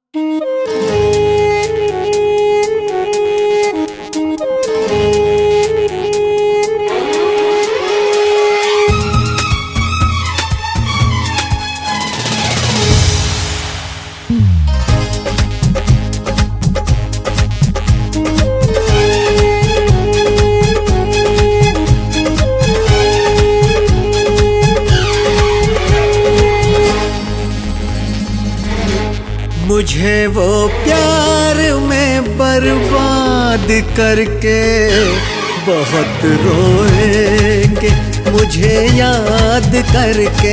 मुझे वो प्यार में बर्बाद करके बहुत रोएंगे, मुझे याद करके।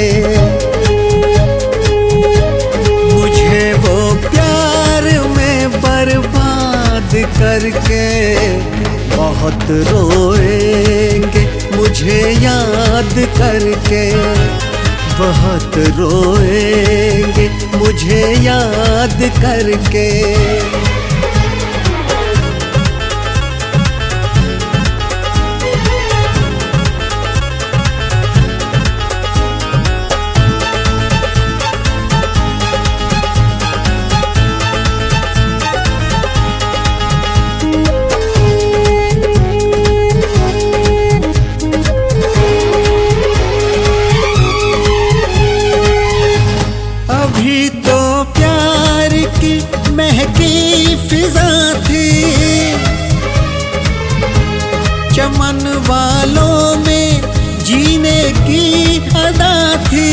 मुझे वो प्यार में बर्बाद करके बहुत रोएंगे, मुझे याद करके। बहुत रोएंगे मुझे याद करके। अभी तो प्यार की महकी फिजा थी, चमन वालों में जीने की अदा थी।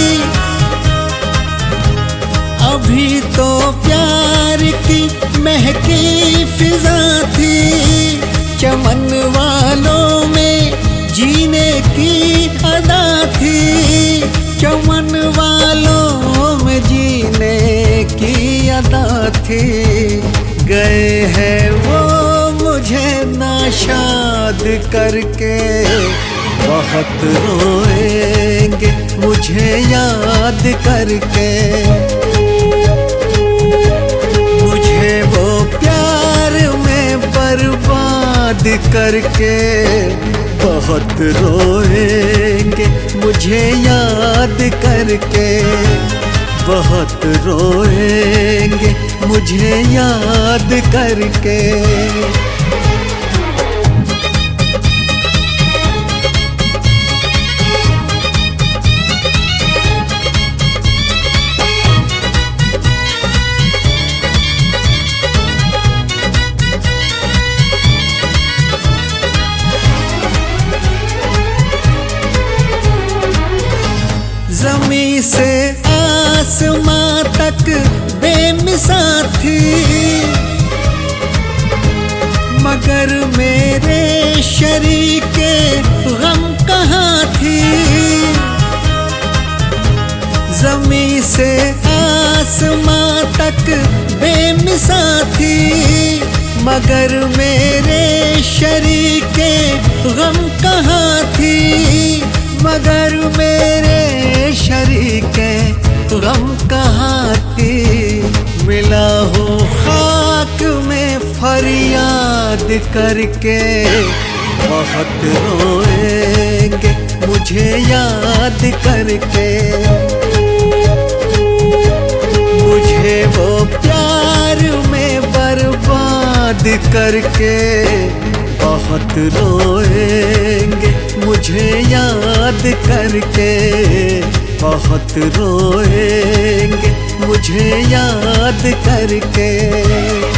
अभी तो प्यार की महकी फिजा थी, चमन वालों में जीने की अदा थी। चमन वालों में जीने की अदा थी। गए हैं वो मुझे नाशाद करके, बहुत रोएंगे मुझे याद करके। मुझे वो प्यार में बर्बाद करके बहुत रोएंगे मुझे याद करके। बहुत रोएंगे मुझे याद करके। ज़मीं से आसमां तक बेमिसाल थी, मगर मेरे शरीके गम कहाँ थी। ज़मीं से आसमां तक बेमिसाल थी, मगर मेरे शरीके गम कहाँ थी। मगर मेरे शरीके गम कहाँ थी। मिला हूँ खाक में फरियाद करके, बहुत रोएंगे मुझे याद करके। मुझे वो प्यार में बर्बाद करके बहुत रोएंगे मुझे याद करके। बहुत रोएंगे मुझे याद करके।